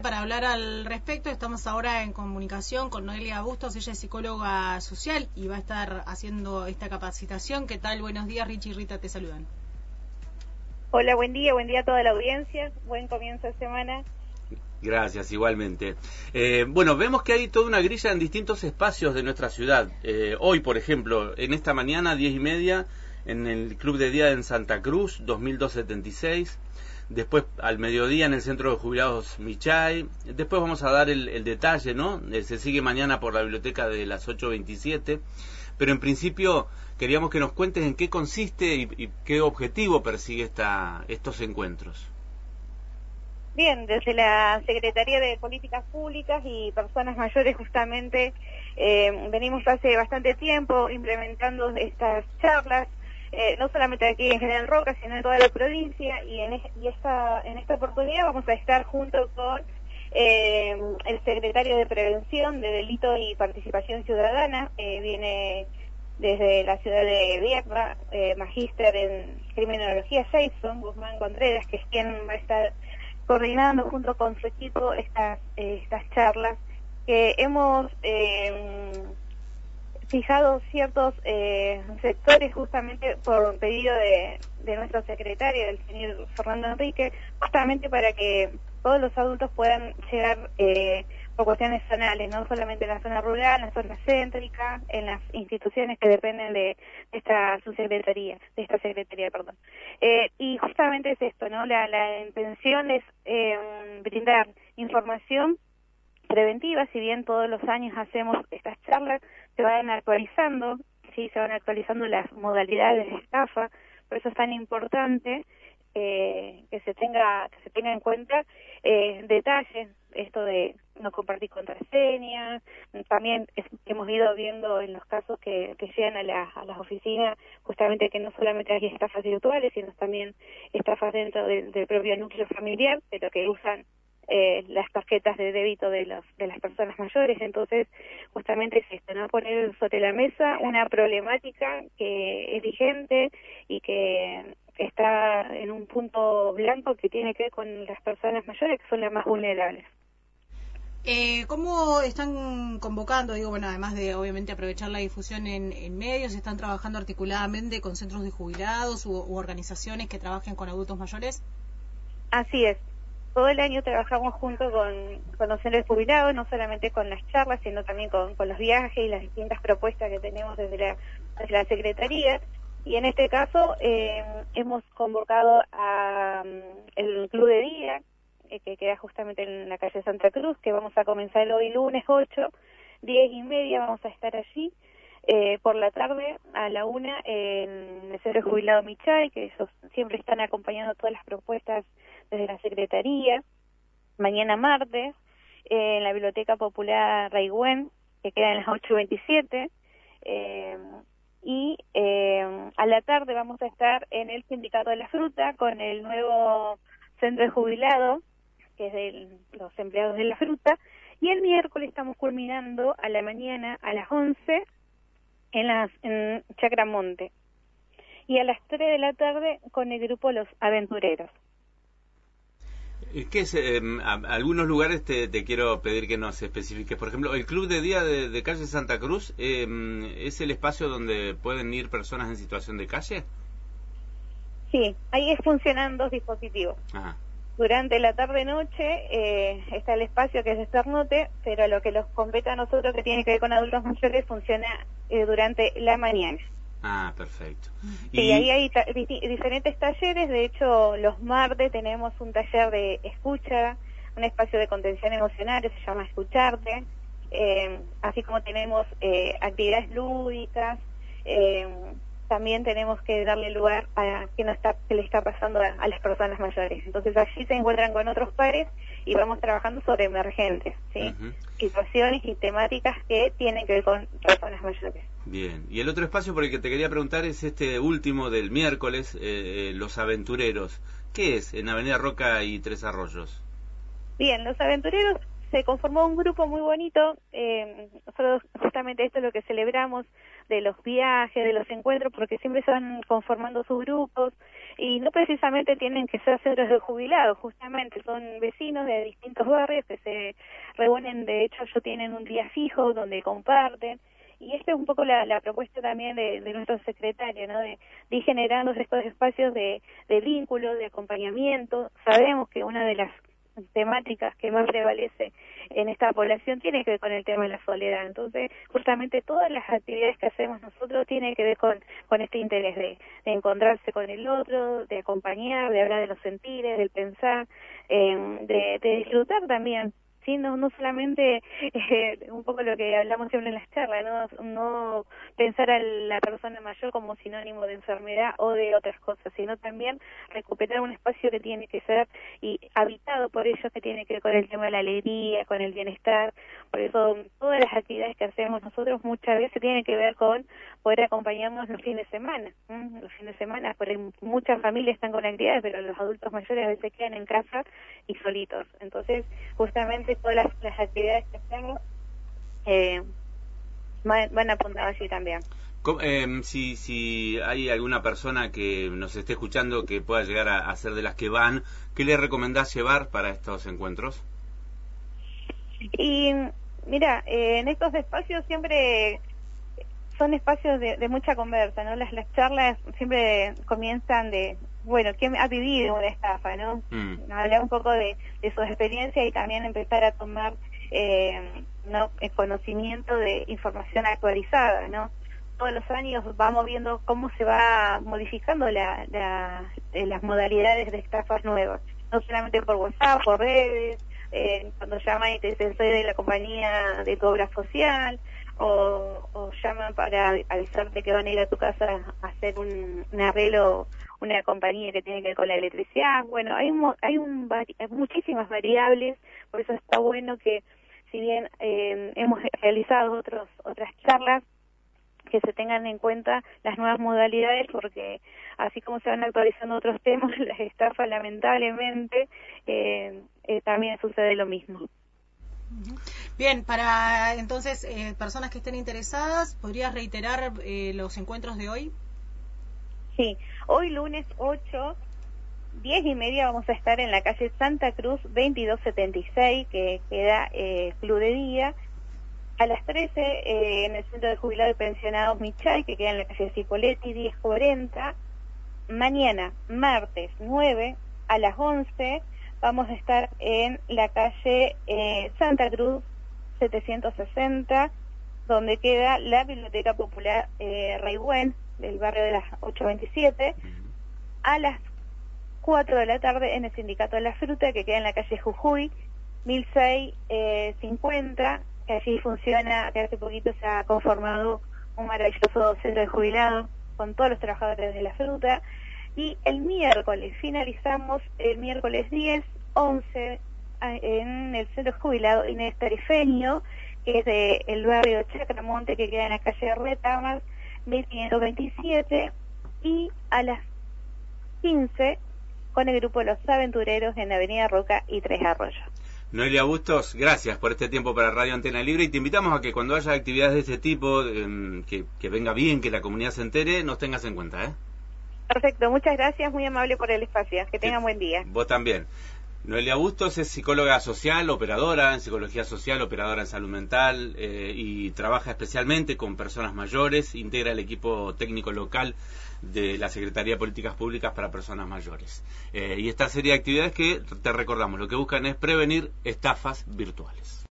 Para hablar al respecto, estamos ahora en comunicación con Noelia Bustos, ella es psicóloga social y va a estar haciendo esta capacitación. ¿Qué tal? Buenos días, Richie y Rita te saludan. Hola, buen día a toda la audiencia, buen comienzo de semana. Gracias, igualmente. Bueno, vemos que hay toda una grilla en distintos espacios de nuestra ciudad. Hoy, por ejemplo, en esta mañana, 10:30, en el Club de Día en Santa Cruz, 2276. Después, al mediodía, en el Centro de Jubilados Michay. Después vamos a dar el detalle, ¿no? Se sigue mañana por la biblioteca de las 8:27. Pero en principio, queríamos que nos cuentes en qué consiste y qué objetivo persigue estos encuentros. Bien, desde la Secretaría de Políticas Públicas y Personas Mayores justamente venimos hace bastante tiempo implementando estas charlas, no solamente aquí en General Roca, sino en toda la provincia, y en esta oportunidad vamos a estar junto con el Secretario de Prevención de Delito y Participación Ciudadana, viene desde la ciudad de Vierra, magíster en Criminología Jason Guzmán Contreras, que es quien va a estar coordinando junto con su equipo estas charlas, que hemos fijado ciertos sectores justamente por pedido de nuestro secretario, el señor Fernando Enrique, justamente para que todos los adultos puedan llegar por cuestiones zonales, no solamente en la zona rural, en la zona céntrica, en las instituciones que dependen de esta secretaría, perdón. Y justamente es esto, ¿no? La intención es brindar información preventiva. Si bien todos los años hacemos estas charlas, se van actualizando, sí, se van actualizando las modalidades de estafa, por eso es tan importante que se tenga en cuenta detalles, esto de no compartir contraseñas. También hemos ido viendo en los casos que llegan a las oficinas, justamente que no solamente hay estafas virtuales, sino también estafas dentro del propio núcleo familiar, pero que usan las tarjetas de débito de las personas mayores. Entonces, justamente es esto, ¿no? Poner sobre la mesa una problemática que es vigente y que está en un punto blanco que tiene que ver con las personas mayores, que son las más vulnerables. ¿Cómo están convocando? Digo, bueno, además de obviamente aprovechar la difusión en medios, ¿están trabajando articuladamente con centros de jubilados u organizaciones que trabajen con adultos mayores? Así es. Todo el año trabajamos junto con los centros jubilados, no solamente con las charlas, sino también con los viajes y las distintas propuestas que tenemos desde la Secretaría. Y en este caso hemos convocado a el Club de Día, que queda justamente en la calle Santa Cruz, que vamos a comenzar hoy lunes 8, 10:30, vamos a estar allí. Por la tarde a la 1 en el Centro de Jubilado Michay, que ellos siempre están acompañando todas las propuestas desde la Secretaría. Mañana martes en la Biblioteca Popular Raigüen, que queda en las 8:27, y a la tarde vamos a estar en el Sindicato de la Fruta con el nuevo Centro de Jubilado, que es de los empleados de la fruta, y el miércoles estamos culminando a la mañana a las 11 en Chacramonte, y a las 3 de la tarde con el grupo Los Aventureros. ¿Qué es? Algunos lugares te quiero pedir que nos especifiques. Por ejemplo, el Club de Día de Calle Santa Cruz, ¿es el espacio donde pueden ir personas en situación de calle? Sí, ahí funcionan dos dispositivos. Ajá. Durante la tarde-noche está el espacio que es de Cernote, pero lo que nos compete a nosotros, que tiene que ver con adultos mayores, funciona durante la mañana. Ah, perfecto. Y ahí hay diferentes talleres. De hecho, los martes tenemos un taller de escucha, un espacio de contención emocional que se llama Escucharte, así como tenemos actividades lúdicas. También tenemos que darle lugar a qué le está pasando a las personas mayores. Entonces allí se encuentran con otros pares y vamos trabajando sobre emergentes, ¿sí? Situaciones y temáticas que tienen que ver con personas mayores. Bien, y el otro espacio por el que te quería preguntar es este último del miércoles, Los Aventureros. ¿Qué es en Avenida Roca y Tres Arroyos? Bien, Los Aventureros se conformó un grupo muy bonito, nosotros justamente esto es lo que celebramos, de los viajes, de los encuentros, porque siempre se van conformando sus grupos, y no precisamente tienen que ser centros de jubilados, justamente son vecinos de distintos barrios que se reúnen, de hecho ellos tienen un día fijo donde comparten, y esta es un poco la propuesta también de nuestro secretario, ¿no? De ir generando estos espacios de vínculo, de acompañamiento. Sabemos que una de las temáticas que más prevalece en esta población tiene que ver con el tema de la soledad. Entonces, justamente todas las actividades que hacemos nosotros tienen que ver con este interés de encontrarse con el otro, de acompañar, de hablar de los sentires, del pensar, de disfrutar también. Sí, no solamente un poco lo que hablamos siempre en las charlas, no pensar a la persona mayor como sinónimo de enfermedad o de otras cosas, sino también recuperar un espacio que tiene que ser y habitado por ellos, que tiene que ver con el tema de la alegría, con el bienestar. Por eso todas las actividades que hacemos nosotros muchas veces tienen que ver con poder acompañarnos los fines de semana. Los fines de semana, por muchas familias están con actividades, pero los adultos mayores a veces quedan en casa y solitos. Entonces, justamente todas las actividades que hacemos van apuntadas allí también. Si hay alguna persona que nos esté escuchando que pueda llegar a ser de las que van, ¿qué le recomendás llevar para estos encuentros? Y mira, en estos espacios siempre son espacios de mucha conversa, ¿no? Las charlas siempre comienzan de, bueno, ¿quién ha vivido una estafa, no? Hablar un poco de su experiencia y también empezar a tomar el conocimiento de información actualizada, ¿no? Todos los años vamos viendo cómo se va modificando las modalidades de estafas nuevas, no solamente por WhatsApp, por redes, cuando llaman y te dicen soy de la compañía de tu obra social, o llaman para avisarte que van a ir a tu casa a hacer un arreglo, una compañía que tiene que ver con la electricidad. Bueno, hay muchísimas variables, por eso está bueno que, si bien hemos realizado otras charlas, que se tengan en cuenta las nuevas modalidades, porque así como se van actualizando otros temas, las estafas lamentablemente también sucede lo mismo. Bien, para entonces personas que estén interesadas, ¿podrías reiterar los encuentros de hoy? Sí, hoy lunes 8, 10:30 vamos a estar en la calle Santa Cruz 2276, que queda Club de Día. A las 13 en el Centro de Jubilados y Pensionados Michay, que queda en la calle Cipoletti 1040. Mañana, martes 9, a las 11, vamos a estar en la calle Santa Cruz 760, donde queda la Biblioteca Popular Raigüen, del barrio de las 827, a las 4 de la tarde en el Sindicato de la Fruta, que queda en la calle Jujuy 1650, que allí funciona, que hace poquito se ha conformado un maravilloso centro de jubilados con todos los trabajadores de la fruta. Y el miércoles, finalizamos el miércoles 10, 11, en el centro de jubilados Inés Tarifeño, que es del barrio Chacramonte, que queda en la calle Retamas 1527, y a las 15 con el grupo Los Aventureros en Avenida Roca y Tres Arroyos. Noelia Bustos, gracias por este tiempo para Radio Antena Libre, y te invitamos a que cuando haya actividades de este tipo, que venga bien, que la comunidad se entere, nos tengas en cuenta, ¿eh? Perfecto, muchas gracias, muy amable por el espacio, que tengan buen día. Vos también. Noelia Bustos es psicóloga social, operadora en psicología social, operadora en salud mental, y trabaja especialmente con personas mayores, integra el equipo técnico local de la Secretaría de Políticas Públicas para Personas Mayores. Y esta serie de actividades que te recordamos, lo que buscan es prevenir estafas virtuales.